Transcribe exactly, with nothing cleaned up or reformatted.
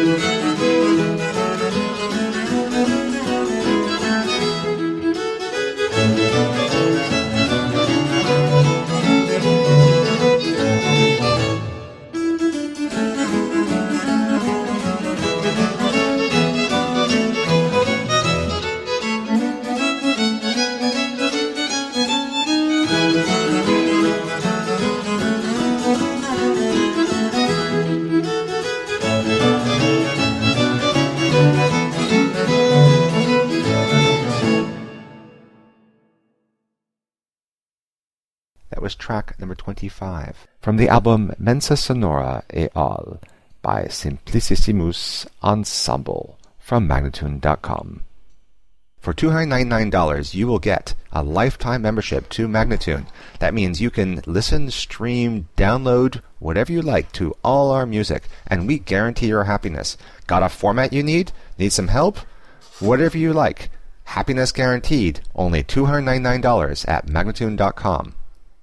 That was track number twenty-five from the album Mensa Sonora et al. By Simplicissimus Ensemble from Magnatune dot com. For two hundred ninety-nine dollars, you will get a lifetime membership to Magnatune. That means you can listen, stream, download, whatever you like to all our music, and we guarantee your happiness. Got a format you need? Need some help? Whatever you like. Happiness guaranteed. Only two hundred ninety-nine dollars at Magnatune dot com.